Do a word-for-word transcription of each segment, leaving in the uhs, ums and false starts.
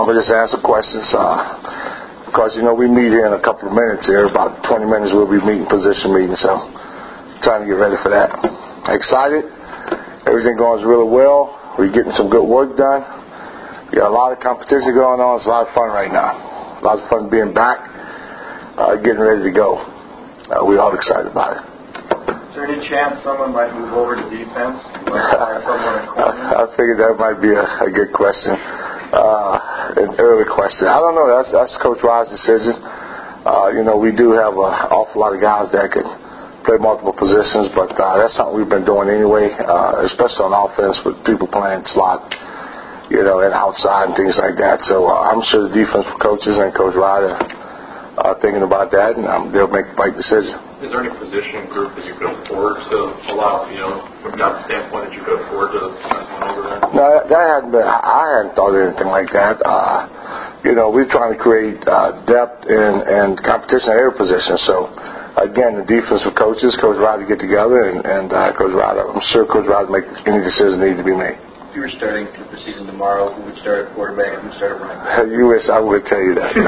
I'm going to just answer questions. Uh, because, you know, we meet here in a couple of minutes here. About twenty minutes we'll be meeting, position meeting. So, trying to get ready for that. Excited. Everything going really well. We're getting some good work done. We got a lot of competition going on. It's a lot of fun right now. A lot of fun being back, uh, getting ready to go. Uh, we're all excited about it. Is there any chance someone might move over to defense? Like someone in corner? I figured that might be a, a good question. Uh, an early question. I don't know. That's that's Coach Rod's decision. Uh, you know, we do have an awful lot of guys that could play multiple positions, but uh, that's something we've been doing anyway, uh, especially on offense with people playing slot, you know, and outside and things like that. So uh, I'm sure the defense coaches and Coach Rod are uh, thinking about that, and um, they'll make the right decision. Is there any position group that you could afford to allow, you know, from God's standpoint, that you could afford to send someone over there? No, that, that hadn't been, I, I hadn't thought of anything like that. Uh, you know, we're trying to create uh, depth and, and competition at every position. So, again, the defensive coaches, Coach Rod, to get together, and, and uh, Coach Rod, I'm sure Coach Rod will make any decision that needs to be made. If you were starting the season tomorrow, who would start at quarterback and who would start at running back? You wish I would tell you that.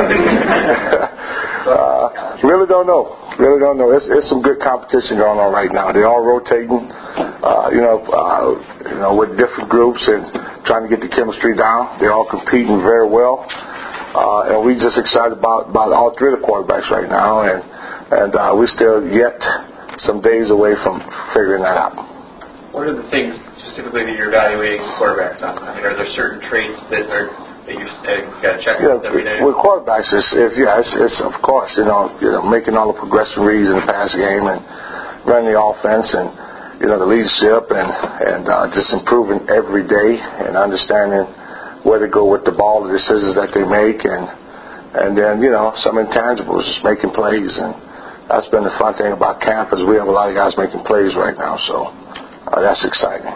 uh, really don't know. Really don't know. It's, it's some good competition going on right now. They're all rotating, uh, you know, uh, you know, with different groups and trying to get the chemistry down. They're all competing very well, uh, and we're just excited about, about all three of the quarterbacks right now, and and uh, we're still yet some days away from figuring that out. What are the things specifically that you're evaluating quarterbacks on? I mean, are there certain traits that are that you've uh, got to check yeah, every day? With quarterbacks, it's, it's yeah, it's, it's of course, you know, you know, making all the progression reads in the pass game and running the offense, and you know, the leadership, and and uh, just improving every day and understanding where to go with the ball, the decisions that they make, and and then you know, some intangibles, just making plays, and that's been the fun thing about camp is we have a lot of guys making plays right now, so. Uh, that's exciting.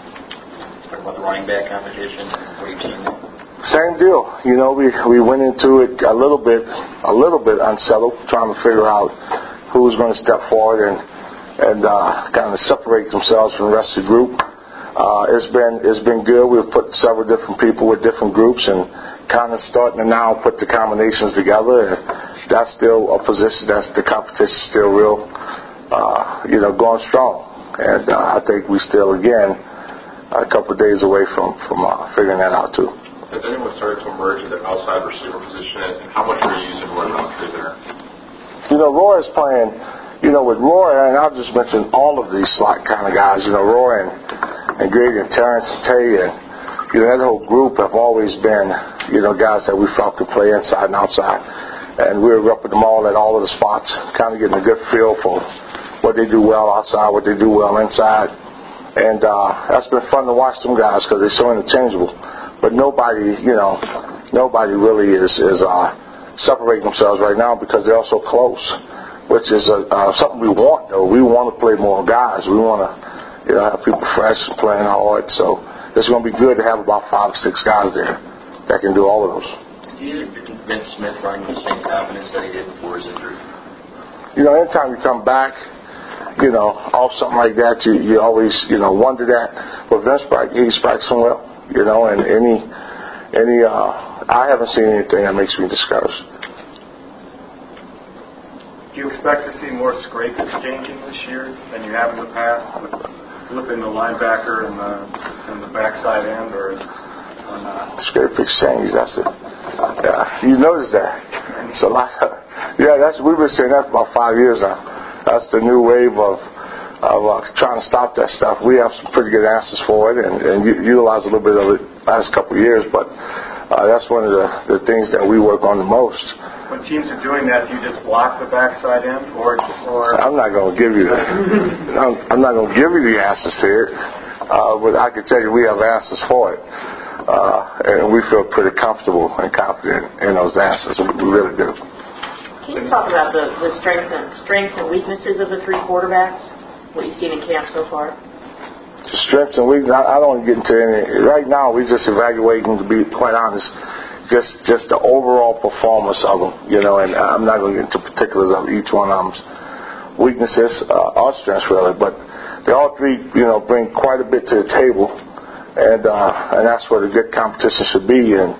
Talk about the running back competition. What are you seeing there? Same deal. You know, we we went into it a little bit, a little bit unsettled, trying to figure out who was going to step forward and and uh, kind of separate themselves from the rest of the group. Uh, it's been it's been good. We've put several different people with different groups and kind of starting to now put the combinations together. And that's still a position. That's the competition still real. Uh, you know, going strong. And uh, I think we still, again, a couple of days away from, from uh, figuring that out, too. Has anyone started to emerge in the outside receiver position, and how much are you using Roy Roundtree there? You know, Roy is playing, you know, with Roy, and I'll just mention all of these slot kind of guys. You know, Roy and, and Greg and Terrence and Tay, and, you know, that whole group have always been, you know, guys that we felt could play inside and outside. And we were repping them all at all of the spots, kind of getting a good feel for what they do well outside, what they do well inside. And uh, that's been fun to watch them guys because they're so interchangeable. But nobody, you know, nobody really is, is uh, separating themselves right now because they're all so close, which is uh, uh, something we want, though. We want to play more guys. We want to, you know, have people fresh and playing hard. So it's going to be good to have about five or six guys there that can do all of those. Do you think Vince Smith running with the same confidence that he did before his injury? You know, anytime you come back, you know, off something like that, you, you always, you know, wonder that. But Vince, he's practicing well, you know, and any, any, uh, I haven't seen anything that makes me discouraged. Do you expect to see more scrape exchanging this year than you have in the past, with flipping the linebacker and the, and the backside end, or, or not? Scrape exchange, that's it. Yeah, you notice that. It's a lot. Of, yeah, that's we've been saying that for about five years now. That's the new wave of of uh, trying to stop that stuff. We have some pretty good answers for it, and, and utilize a little bit of it last couple of years. But uh, that's one of the, the things that we work on the most. When teams are doing that, do you just block the backside end, or or? I'm not going to give you that. I'm, I'm not going to give you the answers to it, uh, but I can tell you we have answers for it, uh, and we feel pretty comfortable and confident in those answers. We really do. Can you talk about the, the strengths and strengths and weaknesses of the three quarterbacks? What you've seen in camp so far? The strengths and weaknesses. I, I don't want to get into any. Right now, we're just evaluating. To be quite honest, just just the overall performance of them. You know, and I'm not going to get into particulars of each one of them's weaknesses uh, or strengths really, but they all three, you know, bring quite a bit to the table, and uh, and that's where the good competition should be. And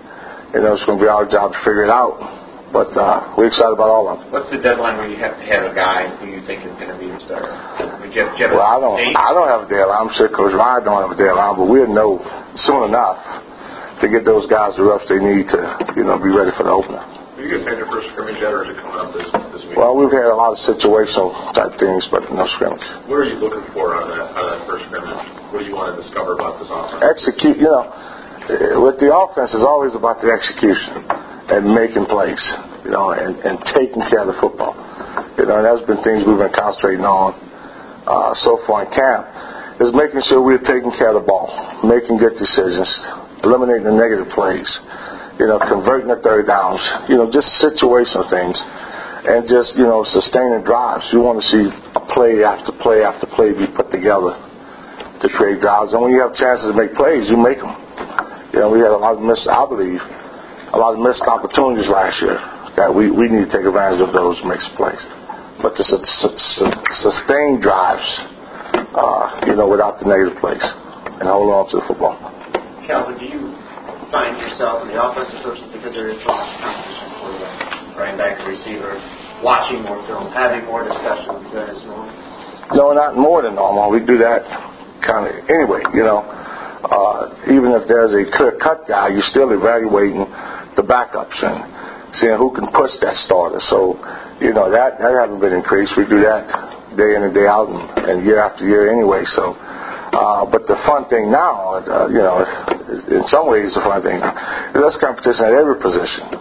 you know, it's going to be our job to figure it out. But uh, we're excited about all of them. What's the deadline where you have to have a guy who you think is going to be the starter? Would you have, do you have well, a I don't. date? I don't have a deadline. I'm sure Coach Ryan don't have a deadline, but we'll know soon enough to get those guys the reps they need to, you know, be ready for the opener. Have you guys had your first scrimmage yet, or is it coming up this this week? Well, we've had a lot of situational type things, but no scrimmage. What are you looking for out of that out of that first scrimmage? What do you want to discover about this offense? Execute. You know, with the offense, it's always about the execution and making plays, you know, and, and taking care of the football. You know, and that's been things we've been concentrating on uh, so far in camp, is making sure we're taking care of the ball, making good decisions, eliminating the negative plays, you know, converting the third downs, you know, just situational things, and just, you know, sustaining drives. You want to see a play after play after play be put together to create drives. And when you have chances to make plays, you make them. You know, we had a lot of missed, I believe, a lot of missed opportunities last year that we, we need to take advantage of those and make some plays. But to su- su- su- sustain drives, uh, you know, without the negative plays and hold on to the football. Calvin, do you find yourself in the offensive sources, because there is so much competition for the running back, receiver, watching more film, having more discussions than is normal? No, not more than normal. We do that kind of anyway, you know. Uh, even if there's a clear-cut guy, you're still evaluating the backups and seeing who can push that starter. So, you know, that, that hasn't been increased. We do that day in and day out and, and year after year anyway. So, uh, but the fun thing now, uh, you know, in some ways the fun thing now, is there's competition at every position.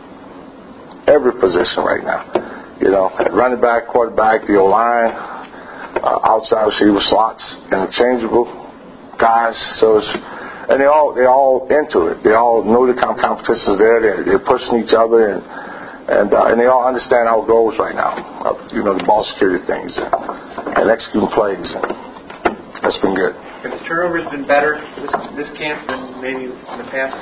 Every position right now. You know, at running back, quarterback, the O-line, uh, outside receiver slots, interchangeable guys. So it's, and they all they all into it. They all know the competition's there. They're, they're pushing each other, and and uh, and they all understand our goals right now. Uh, you know, the ball security things and, and executing plays. And that's been good. Have the turnovers been better this this camp than maybe in the past?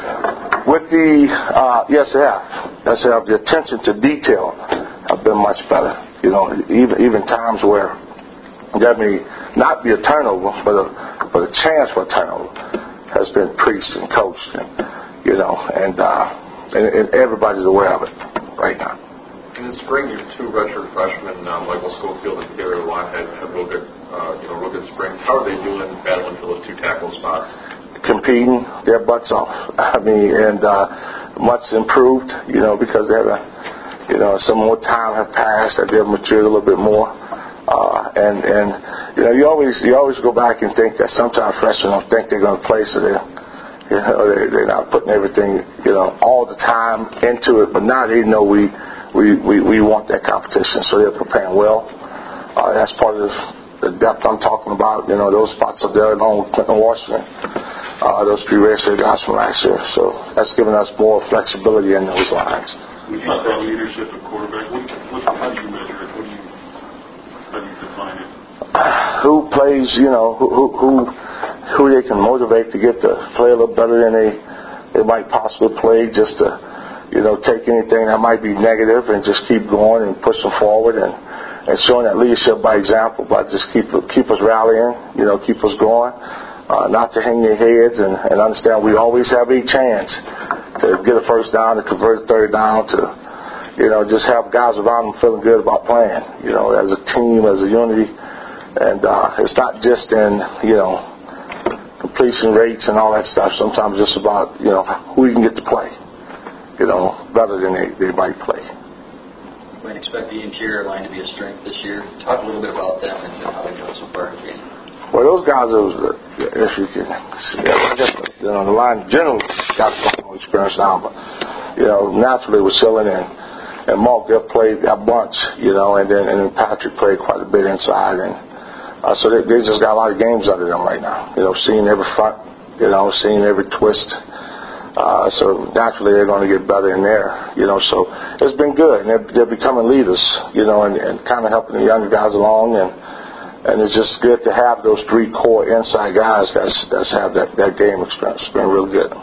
With the uh, yes, they have. Yes, they have. The attention to detail have been much better. You know, even even times where that may not be a turnover, but a but a chance for a turnover has been preached and coached, and you know, and, uh, and and everybody's aware of it right now. In the spring, your two redshirt freshmen, uh, Michael Schofield and Gary Whitehead, had real good, uh, you know, real good springs. How are they doing battling for those two tackle spots? Competing their butts off. I mean, and uh, much improved, you know, because they have a, you know, some more time have passed, that they've matured a little bit more. Uh, and, and, you know, you always, you always go back and think that sometimes freshmen don't think they're going to play, so they're, you know, they, they're not putting everything, you know, all the time into it, but now they know we, we, we, we want that competition, so they're preparing well. Uh, that's part of the depth I'm talking about, you know, those spots up there along with Clinton Washington, uh, those three redshirt guys from last year, so that's given us more flexibility in those lines. When you talk about leadership at quarterback, what, what, how do you measure it? What do you How do you define it? Who plays, you know, who who who they can motivate to get to play a little better than they they might possibly play, just to, you know, take anything that might be negative and just keep going and push them forward, and, and showing that leadership by example, by just keep keep us rallying, you know, keep us going, uh, not to hang their heads, and, and understand we always have a chance to get a first down, to convert a third down, to, you know, just have guys around them feeling good about playing, you know, as a team, as a unity. And uh, it's not just in, you know, completion rates and all that stuff. Sometimes it's about, you know, who you can get to play, you know, better than they, they might play. We might expect the interior line to be a strength this year. Talk a little bit about them and how they're doing so far in the game. Well, those guys, are, if you can, I guess, you know, the line generally got some experience now, but, you know, naturally with Schilling and, and Mark, they've played a bunch, you know, and then and then Patrick played quite a bit inside, and uh, so they, they just got a lot of games under them right now, you know, seeing every front, you know, seeing every twist. Uh, so naturally they're going to get better in there, you know, so it's been good, and they're, they're becoming leaders, you know, and, and kind of helping the younger guys along, and and it's just good to have those three core inside guys that's that's have that, that game experience. It's been real good.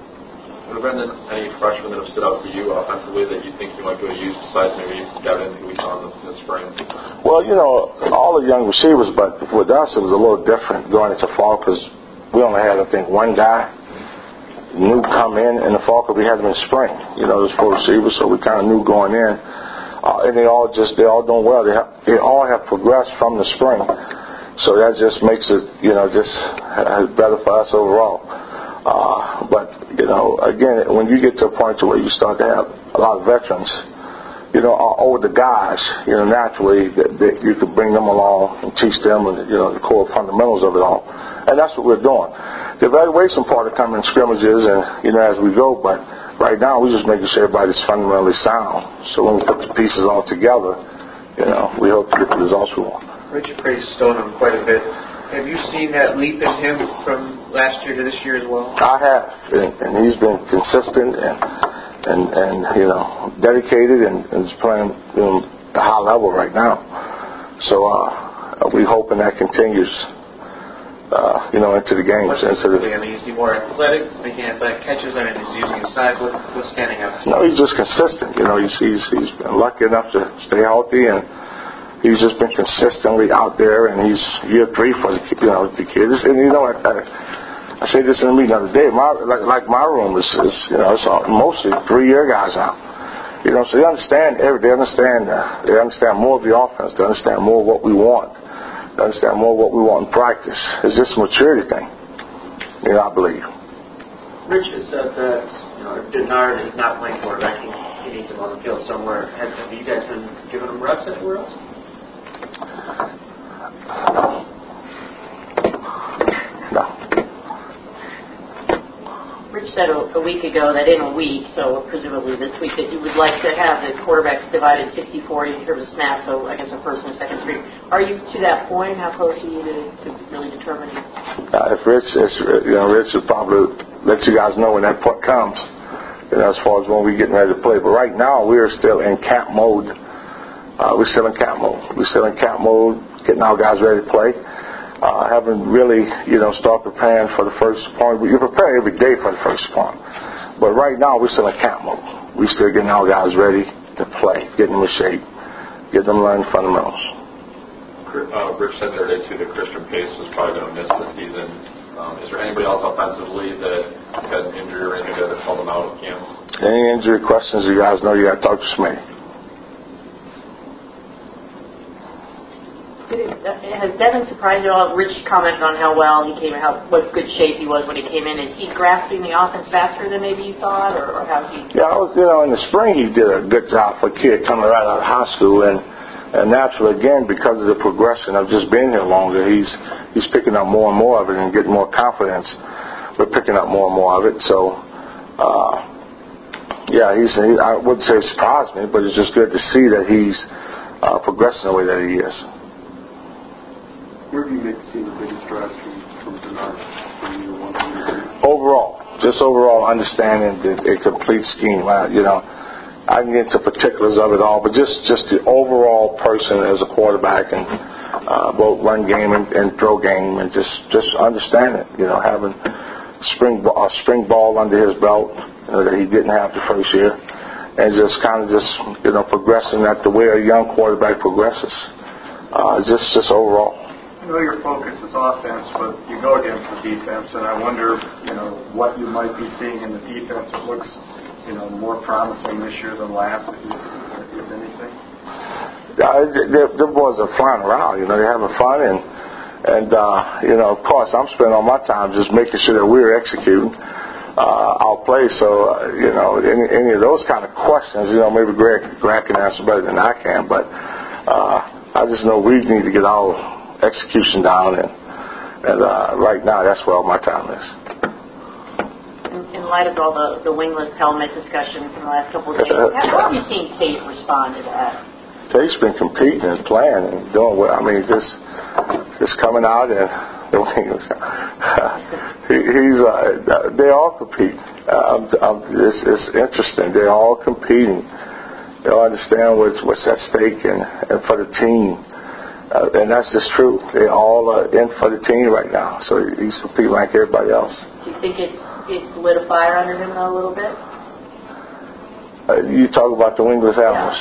Have there been any freshmen that have stood out for you offensively that you think you might be able to use besides maybe Devin, who we saw in the, in the spring? Well, you know, all the young receivers, but with us it was a little different going into fall because we only had, I think, one guy knew come in in the fall because we had them in spring. You know, those four receivers, so we kind of knew going in. Uh, and they all just, they all doing well. They, have, they all have progressed from the spring. So that just makes it, you know, just better for us overall. Uh, but, you know, again, when you get to a point to where you start to have a lot of veterans, you know, older guys, you know, naturally that, that you could bring them along and teach them, you know, the core fundamentals of it all. And that's what we're doing. The evaluation part will come in scrimmages and, you know, as we go, but right now, we're just making sure everybody's fundamentally sound. So when we put the pieces all together, you know, we hope to get the results we want. Rich praised Stoneham quite a bit. Have you seen that leap in him from last year to this year as well? I have, and, and he's been consistent and and, and you know dedicated and, and is playing you know, at a high level right now. So uh, we hoping that continues. Uh, you know, into the games. What's into the, I mean, is he more athletic, making athletic catches? I mean, is he using his size? What, what's standing out? No, he's just consistent. You know, he's, he's he's been lucky enough to stay healthy, and he's just been consistently out there. And he's year three for the you know the kids. And you know, I, I, I say this in a meeting the other day. My like, like my room is, is you know it's all, mostly three year guys now. You know, so they understand every. They understand. Uh, they understand more of the offense. They understand more of what we want. Understand more what we want in practice. It's just a maturity thing, you know, I believe. Rich has said that, you know, if Denard is not playing quarterback, he, he needs him on the field somewhere. Have, have you guys been giving him reps anywhere else? No. Rich said a, a week ago that in a week, so presumably this week, that you would like to have the quarterbacks divided sixty forty in terms of snaps, so I guess a first and a second string. Are you to that point? How close are you to, to really determining? Uh, if Rich, is, you know, Rich will probably let you guys know when that point comes, you know, as far as when we're getting ready to play. But right now, we're still in camp mode. Uh, we're still in camp mode. We're still in camp mode, getting our guys ready to play. Uh, haven't really, you know, start preparing for the first point. You prepare every day for the first point. But right now, we're still in camp mode. We're still getting our guys ready to play, getting them in shape, getting them learning fundamentals. Uh, Rich said the other day, too, that Christian Pace was probably going to miss the season. Um, is there anybody else offensively that had an injury or anything that held them out of camp? Any injury questions, you guys know you got to talk to Smitty. Has Devin surprised you all? Rich commented on how well he came, how what good shape he was when he came in. Is he grasping the offense faster than maybe you thought, or, or how he? Yeah, I was, you know, in the spring he did a good job for a kid coming right out of high school, and and naturally again because of the progression of just being here longer, he's he's picking up more and more of it and getting more confidence. We're picking up more and more of it, so uh, yeah, he's. He, I wouldn't say it surprised me, but it's just good to see that he's uh, progressing the way that he is. Where do you make see the biggest strides from, from Denard from year one to year two? Overall, just overall understanding the a complete scheme. Uh, you know, I can get into particulars of it all, but just, just the overall person as a quarterback and uh, both run game and, and throw game, and just, just understand it. You know, having spring a spring ball under his belt you know, that he didn't have the first year, and just kind of just you know progressing at the way a young quarterback progresses. Uh, just, just overall. I know your focus is offense, but you go against the defense, and I wonder, you know, what you might be seeing in the defense that looks, you know, more promising this year than last, if, you, if anything. Uh, the, the boys are flying around, you know, they're having fun, and and uh, you know, of course, I'm spending all my time just making sure that we're executing uh, our play. So, uh, you know, any, any of those kind of questions, you know, maybe Greg, Greg can answer better than I can, but uh, I just know we need to get our execution down, and, and uh, right now that's where all my time is. In, in light of all the, the wingless helmet discussion from the last couple of days, how have you seen Tate respond to that? Tate's been competing and playing and doing well. I mean, just just coming out and the wings. he, he's uh, they all compete. Uh, I'm, I'm, it's, it's interesting. They're all competing. They all understand what's what's at stake and, and for the team. Uh, and that's just true. They all are in for the team right now. So he's competing like everybody else. Do you think it's, it's lit a fire under him though, a little bit? Uh, you talk about the wingless helmets.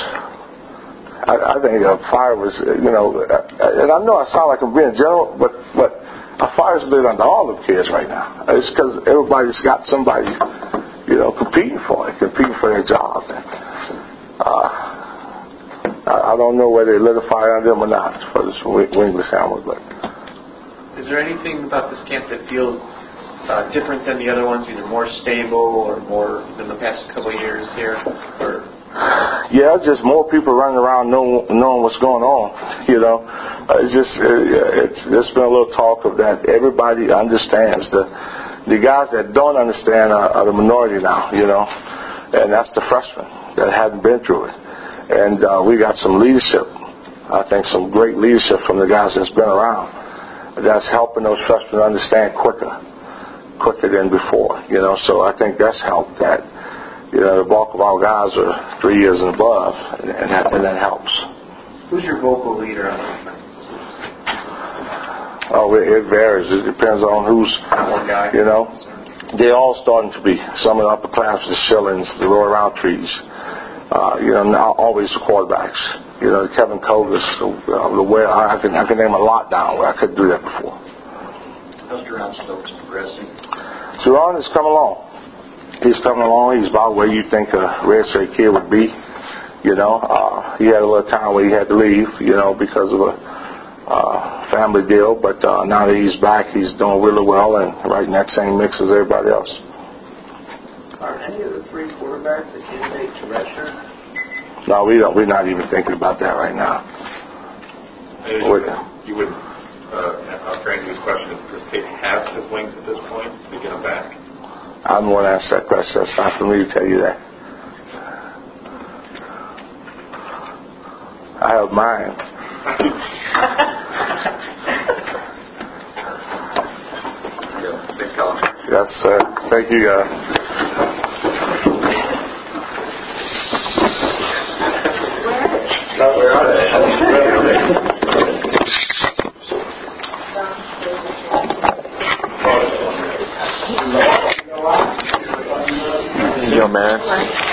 Yeah. I, I think uh, fire was, you know, uh, and I know I sound like I'm being general, but but a fire's lit under all the kids right now. It's because everybody's got somebody, you know, competing for it, competing for their job. And, uh, I, I don't know whether they lit a fire under them or not for this wingless hammer, but. Is there anything about this camp that feels uh, different than the other ones, either more stable or more than the past couple of years here? Or yeah, just more people running around knowing, knowing what's going on. You know, uh, it's just uh, it's there's been a little talk of that. Everybody understands. The the guys that don't understand are, are the minority now. You know, and that's the freshmen that hadn't been through it. And uh, we got some leadership. I think some great leadership from the guys that's been around. That's helping those freshmen understand quicker, quicker than before. You know, so I think that's helped. That. You know, the bulk of our guys are three years and above, and, and, that, and that helps. Who's your vocal leader on offense? Oh, it, it varies. It depends on who's, One guy. you know. They're all starting to be. Some of the upper class, the Shillings, the Roy Roundtrees, uh, you know, not always the quarterbacks. You know, Kevin Kogas, uh, the way I can I can name a lot down where I couldn't do that before. How's Jerron Stokes progressing? Jerron has come along. He's coming along. He's about where you think a red-shirt kid would be. You know, uh, he had a little time where he had to leave, you know, because of a uh, family deal. But uh, now that he's back, he's doing really well and right in that same mix as everybody else. Are any of the three quarterbacks a candidate to redshirt? No, we don't. We're not even thinking about that right now. Maybe you would, you would uh, I'll frame this question: does Tate have his wings at this point to get him back? I'm the one to ask that question. It's not for me to tell you that. I have mine. Yeah, thanks, Colin. Yes, sir. Thank you, guys. Where are they? Yo, man.